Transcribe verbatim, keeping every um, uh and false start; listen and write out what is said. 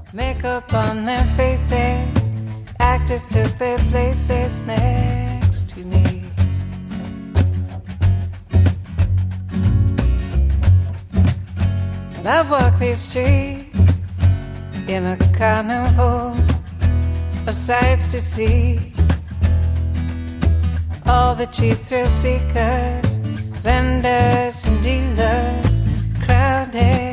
Makeup on their faces, actors took their places next to me. And I've walked these streets in a carnival of sights to see. All the cheap thrill seekers, vendors and dealers crowded